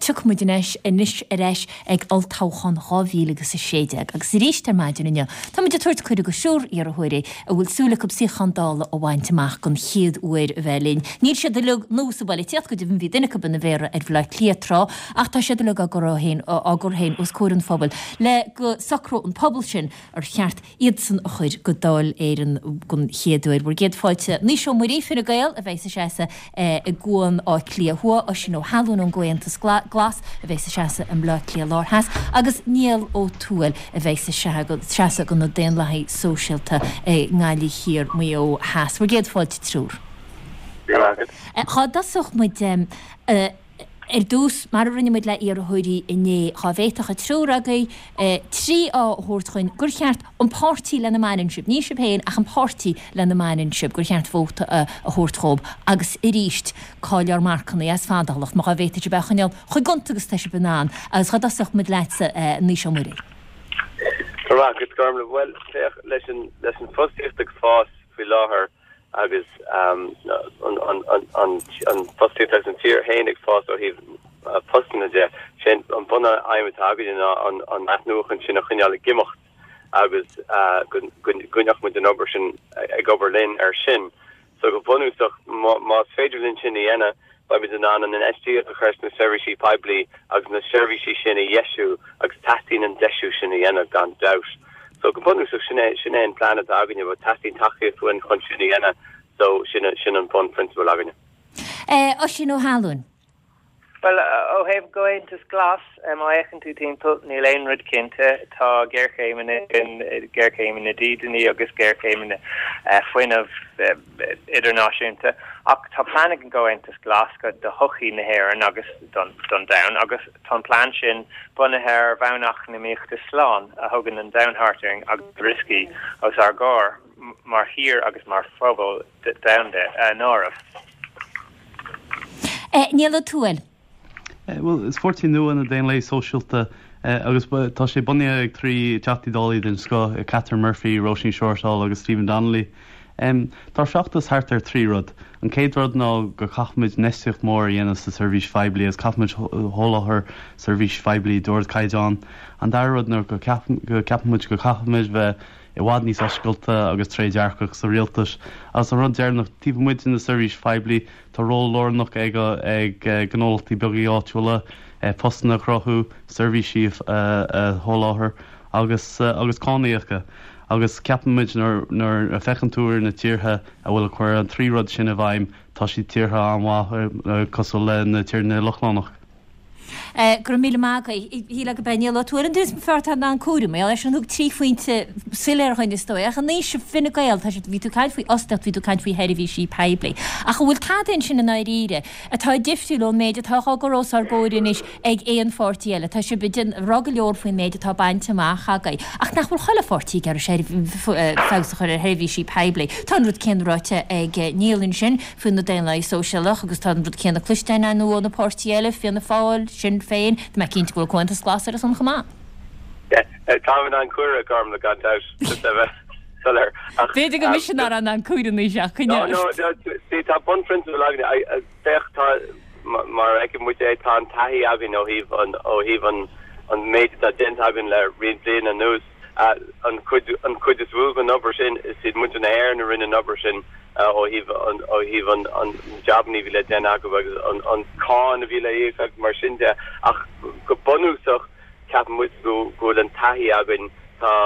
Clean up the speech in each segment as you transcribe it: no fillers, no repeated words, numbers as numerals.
tuchmuidinis inis areis ag altáchan rávílagus a séideag agus réistar maidinine. Tá muid tuairt chuir go siúr ar a thuirí a bhfuil súla go psíchandála ó bhainteach gon chiad uair a bhelín. Níl sé de lug nósabali tíad go dibn bhí duine go buna bhéra ar bhleid clíatrá ach tá sé de lug a gurhéin os córan fphobal. Le go sacró an pobl sin ar cheart iad san a chuir go dáil éan gon chiadúir. Bhar géad fáilte ní seo muí fin a gail a bheits a séasa a gúan á clíahua ó sin ó halún an goantas glas a bheits a séasa an bla clí láthas agus níl ó túil a bheits a séasa go na déan lethaí sóisialta ngáilí hir mé ó has. Bhar géad fáilte trúr. Chá dasach muid dús mar rinne muid le ar a thuirí iné chavéitacha trúragaí trí á thuirtchuin gur cheart an pártí le na mainship. Ní sé péin ach an pártí le na mainship gur cheart fóta a thuirtchób agus i ríist cáilear marcanna as fádalacht má chavéite bechanneal chu gontagus te se banán agus cha dasach muid leitsa ní seo muí. Correct, Garmla, well, leis an fostíochtach fás fi láthair agus an fostíochtach an tír hénig fás ó híh postna de sin an buna aimime agad an aithnuachan sin a chuneála gimocht agus gunneach mu den obair sin ag Oberlin ar sin. So go bunúsach más féidirlinn sin dhéana ba mit an an SG a chus na servicesí pibli agus na servicesí sin a yesú agus tastín an deisiú sin dhéana gan daut. So go bunúsach sin an planet aganine ba tastín tachiú fuin chun sin dhéana so sin an bun principal aganine. Ó sin ó halún. Well, ó hef going to glas má echan tú timppel ní lein rud cinnte tá geirchéim in na dídaní agus geirchéim in foiineh idirnáisiúnta ach tá plannig an going to glas go de hochií na hhéir agus don down agus tá plan sin buna hair bhenach na míochtta sláán a thugan an downharting agus risky os ar gár mar hir agus mar phobal down de nómh. Níl túil. Well, it's 14 nu in a dain lei socialta agus tá sé bunne ag trí chattídálaí den sco Catherine Murphy, Roisin Shortall agus Stephen Donnelly. Tá seachtas hart ar trí rud. An céad rud ná go chachmuid neisteocht mór dhéana sa service feibli as chachmuid hólathair service feibli dúir caiidán. An dar rud nar go ceapmuid go chachmuid bheith I bhád níos oscailta agus tréidearcach sa rialtas. As a rud dearnach tíbmuid in na service feibli tá ró lornach ag gnólatí begaí áitiúla postna crothú servicesí hólathair agus cánaíocha. Agus ceapmuid nar a fechanúir na tíortha a bhfuil chuir an trí rud sin a bhaim tá sí tíortha an bhá cosú le na tíir na Lochlánach. Gur míle mága híle go beine túir an dús feartá an cuaúm, leis an thug trí faointe siléirchain is stoach an níos finna gail tá ví tú caiid faoi osteach ví tú caiid faoi heidir bhí sí pebli. A go bhfuil cadin sin na naíre atá difriúil méid atá gorós ar ggóirin is ag éon fortíile, Tá si bidin ragga leor faoin méid atá baintteach agaid. Ach nach bhfuil chola fortíí gar sé fása chuir heirbhí sí pebli. Tá rud cinráte ag nílann sin fun na déanla sóisialach agus tá rud cinna cluistein nó na portíile fianna fáil sin féin de me cinnte bhfuil cuantas glas ar san chamá. Tá an cuara garm le gan daus solar. Féidir go misisinar an cuaúdan í seach chuine. No, sí tá bun principal aganine tá mar ag mu é tá an taí agin ó híh an méid a dent agin le rion an nús an chud is bhúg an obair sin is siad mu an air na rinne obair sin ó híh an jobní bhí le den aga agus an cáin a bhí le éag mar sin de ach go bunúsach ceapan mu go an taí agin tá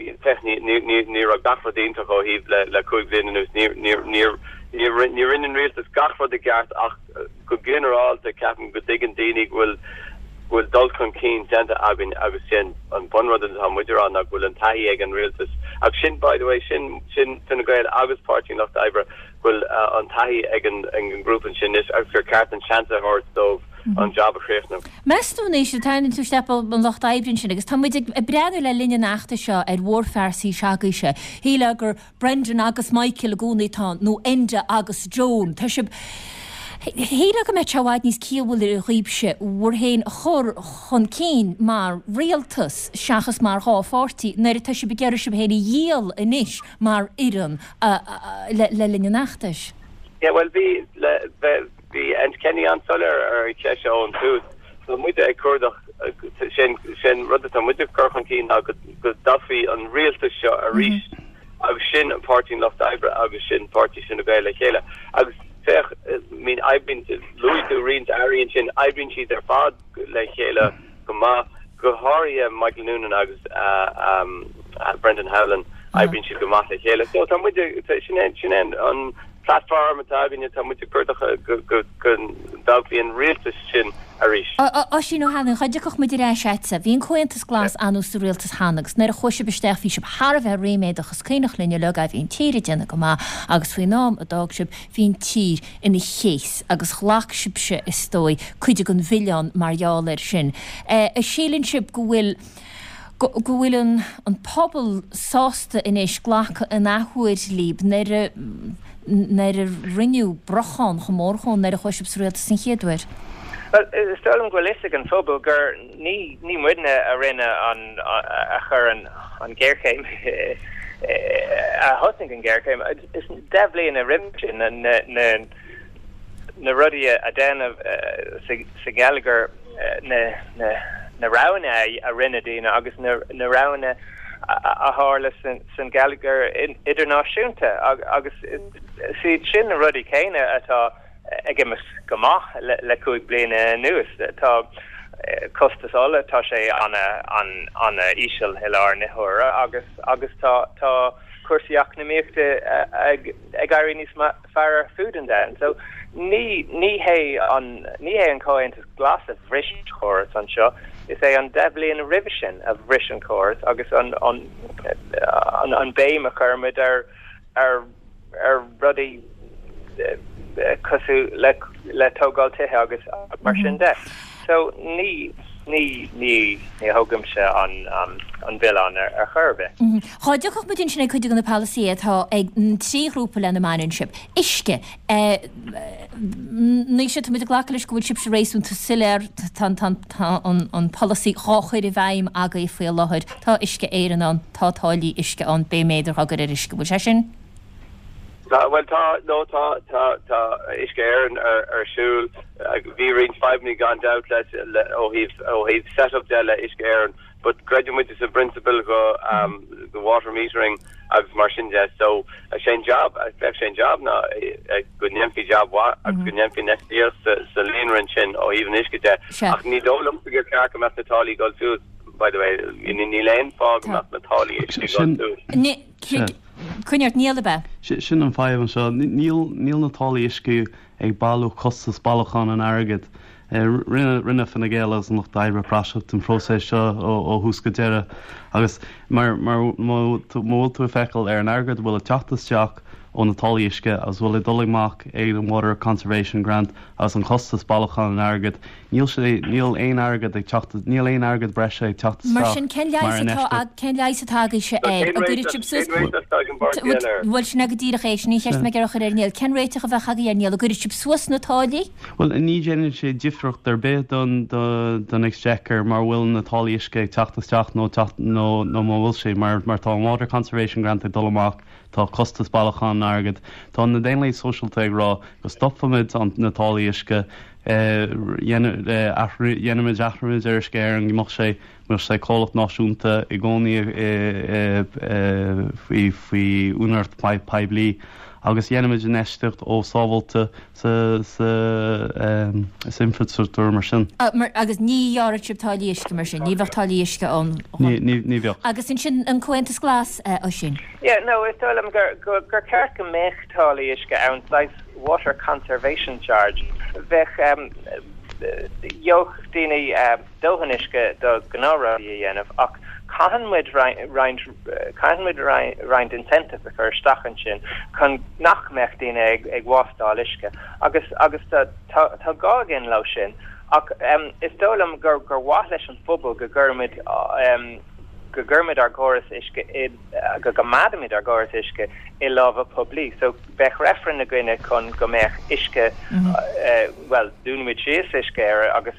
ní a gafradíntaach ó híh le chuig blian nús ní rinne réaltas gafrad a gceart ach go generalta ceapan go dtigan daoine bhfuil dul chun cín denta agin agus sin an bunrad an tá muidir an nach bhfuil an taí ag an réaltas ach sin by the way sin finna gail agus pártí nach d'oibre bhfuil an taí ag an grúpan sin is agus gur ceart an seanta hort an job a chréifnam. Meúnéis se tain tú stepal an locht aibrin sin agus tá muid a breanú le linne nachta seo ar mhórfersaí seagaise. Híle gur Brendan agus Michael a gúnaítá nó Enda agus Joan. Tá se Híle go met seáid níos cíhfuil ar a chuibse bhfuair héin chur chun cín mar réaltas seachas mar háfortí nuair tá se begeir se héna díal inis mar iran le linne nachtas. Yeah, well, be and Kenny on solar or Cheshire on tooth muide ag cordach sin rud a muide carchan cín a go dafi an realta seo a ríis agus sin an party loft Ibra agus sin party sin a bele chéile agus fech mean I've been to Louis to Reen's Arian sin I've been she's their fad le chéile go ma go Haria Michael Noonan agus Brendan Howland I've been she's go ma le chéile so tam muide sin an platform atábin tam muide cordach go dafi an realta sin sin nó hanan chuideach mu ré seitsa, hín chuantas glas anús do réaltas hanagus, nar a chuise besteach fi sib Har bheith réméid agus céinech linne le a hín tíir déna go má agus faoi nám a dag sib hín tír ina chéis agus chlach sib se is stoi chuide gon bhilián marall sin. A sílinn sib go bhfuil an pobl sásta inis ghlacha an áhuair líb nar a rinneú brochán chomórchán nar a chuisib réaltas sin chéadúir. Well, stolam gwalisig an phobal gur ni mwydna a rinna a chur an Gercheim a hosting an Gercheim is devly in a rimchin and na ruddy a den of Gallagher na rauna a rinna dina agus na rauna a harla St Gallagher internationalta agus si chin na ruddy kaina atá Again, Gama, le coig blina news. Tá costas alla tá sé an ishal hilar nihora agus tá cursiach na méte ag airini far food and down. So ní hay an coin glass of rish chorus on show. Is an devly in a revision of rish and chorus agus on bay McCormick are ruddy. Cosú le tógáil tithe agus mar sin de. So ní thugam se an bhilán ar churbe. Cháideach mu din sinna chuide an na Palace tá ag trí grúpa le na Manship. Isce ní sé mu a ghlacalis go bhfuil sib se rééisúnta siléir an Palace cháchuir I bhaim aga I faoi láthir. Tá isce éan an tátáilí isce an béméidir agur ar isce bhil se sin? Well, ta iske Aaron shul. We reached 5 minutes gone out. He's set up there iske Aaron. But graduate is a principle go the water metering of Martian jet. So a shane job now. A good nymphy job. A good nymphy next year. Celine Rinchin or even iske jet. Ach ni do look to get carcam at the tally go to. By the way, in the lane fog at the tally iske go to. Cuineart níl be? Sin an fáimh an seo níl na tálaí isciú ag bailú costas bailachán an agad. Rinne fan na ggéalas an nach daibhre praseacht an próséis seo ó thuasca deire agus mar mó tú feicil ar an agad bhfuil a teachtasteach ó na tálaí isce as bhfuil dulagach ag an Water Conservation Grant as an costas bailachán an agad. Níl éon agad ag teachtas níl éon agad breise ag teachtasteach. Mar sin cén leisatá se ag a gúidir chipsus bhfuil sin agad díra éis ní cheist me ar níl cén réiteach a bheith chaí ar níl a gúidir chipsus na tálaí? Well, ní déanann sé difracht ar bit don exchequer mar bhfuil na tálaí isce ag teachtasteach nó bhfuil sé mar tá an Water Conservation Grant ag dulagach tá costas bailachán agad. Tá na déanlaí socialta ag rá go stopfamid an na tálaí isce dhéanamid achramid ar scéir an gimach sé mar sé cólacht náisiúnta I gcónaí faoi únart peblií agus dhéanamid an eisteacht ó sábhalta sa infrastruktúr mar sin. Agus níhearad sibtáilí isce mar sin, ní bhechttáilí isce an. Ní bheocht. Agus sin an cuentas glas ó sin. Yeah, no, it's all gur ceart go méchttáilí isce an Water Conservation Charge. Vech joch dini dohaniske do gnora yenef ach kahanmid rind incentive for stachanchin kan nachmecht din ag wasdaliske agus ta gagin lo sin ach is dolam gur watlesh an fubal gurmid ar goras iske gamadamid ar goras iske I love a public so bech referen na gwine kon gomech iske well dunimid is iske agus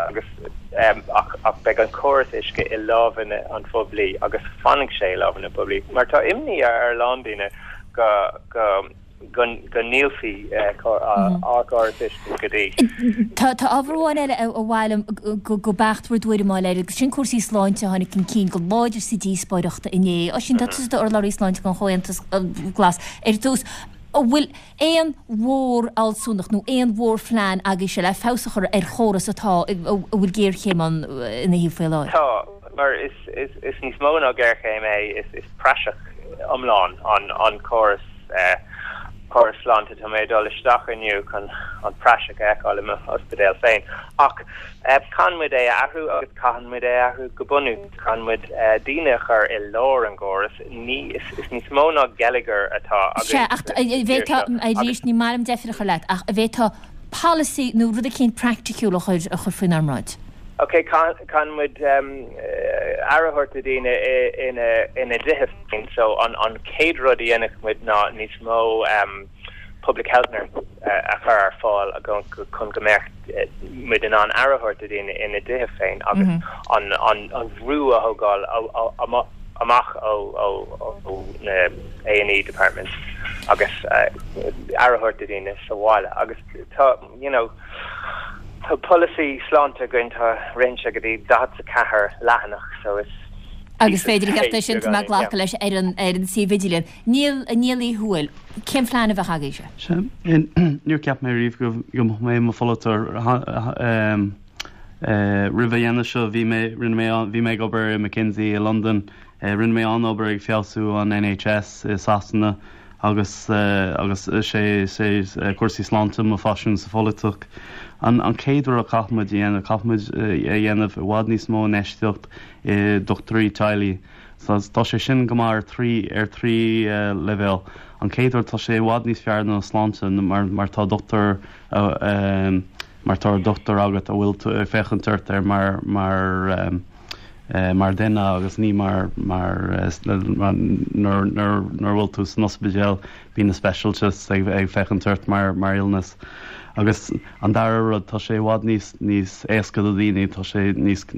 ach beg an choras iske I love in an public agus fanning sé love in a public mar ta imni ar landine go gun nílfií ágáis godí. Tá ábháin eile a bhhailm go bechtúir dúir má leir, sin cuasí sláinte hána cin cí go máidir si dí spáireachta iné, a sin dat or laí sláinte gan choantas glas. Tús bhfuil éon mhór alsúnach nó éon mhór flein agus se le fásachar choras atá bhfuil géir chéman ina hí fé láir. Tá, mar is níos mó ná ggéirchéim is praseach omláin an choras choraslánta tá méid dul isteach iniu chun an praseach eáil im hospedéal féin. Ach canmuid é ahrú agus canmuid é ahrú go bunú canmuid díine chur i lár an gcóras is níos mó ná Gallagher atá rís ní marm definicha leit ach a bhétá policy nó rud a cén practicúil a chur fin armráid. Okay, canmuid arahorta díine in a dihefin, so on céad rud dhéanach muid ná níos mó public health a chur fáil a chun gomecht muid an arahorta díine in a dihefin agus an bhrú a thugáil amach ó na A&E department agus arahorta díine sa bháile agus tá, you know, the policy slánta going to range a gotí dat a cahar lehanach, so it's agus féidir gafta sin me ghlacha leis ar an sí vigilin. Níl í húil, cén flein a bheith hagaise? Níor ceap mé riomh go mé má follotar ribh dhéana seo bhí mé obair i McKinsey i London, rinne mé an obair ag fialsú an NHS i Sasanna agus sé cuasaí slánta má fashion sa folloach. An céadú a caithmuid dhéanamh bhád níos mó neisteocht i Dr. Tiley. Tá sé sin go mar trí level. An céadú tá sé bhád níos fearna slánta mar tá doctor agat a bhfuil fechantuirt ar mar duine agus ní mar bhfuil tú nosbidéal bína specialist ag fechantuirt mar illness. Agus an dar rud tá sé bhád níos éasca do daoine, tá sé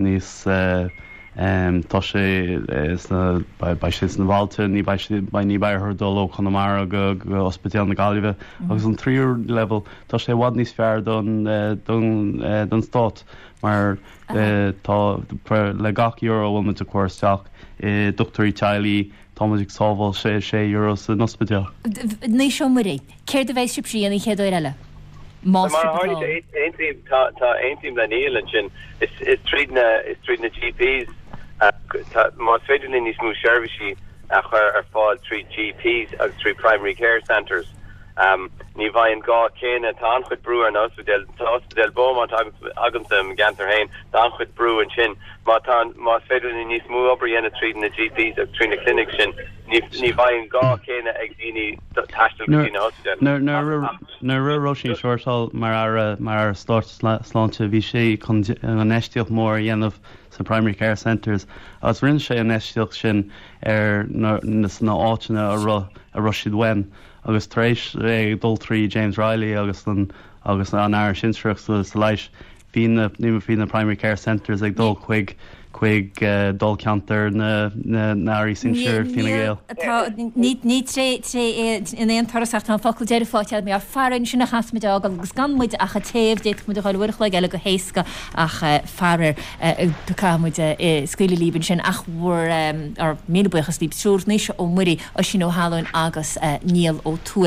tá sé ba sé na bháilte ní ní baithir dul ó Connemara go ospidéal na Gaillimhe, agus an tríú level tá sé bhád níos fearr don stát, mar tá le gach euro bhfuil muid a cuairteach i Dr. Tiley táid ag sábháil €6 in ospidéal. Ní seo muí, céir a bheith sibsí an chéadú eile? Mar eintim le níl an sin is tríd na GPs má féidir ní smú servicí a chur ar fáil 3 GPs agus 3 primary care centres. Ní bhain gá céine tá chud brú an hospedal Beaumont agamsam gantar hain tá chud brú an sin má féidir ní smú obair dhéanana tríd na GPs agus trí na clinic sin ní bhain gá céine ag daoine taistil go na hospedal. Na Roisin Seoirtáil mar slánte bhí sé chun an eisteocht mór dhéanamh sa primary care centres, agus rinn sé an eisteocht sin ar na áitina a Rashid Wen, agus taréis dul trí James Riley agus an air sinstruach sa leis ní na primary care centres ag dul chuig dul cantar na airí sinseir fina géal. Ní tré in éon tarasach an focail déir fátead mé ar farin sinna hasmid agus ganmuid a chatéh déit mu gáilhuiich le eile go héasca ach farir pecamuid scuile líbann sin ach bhfuair ar míbuchas líb trúr níos ó muí a sin ó hálainn agus níl ó túil.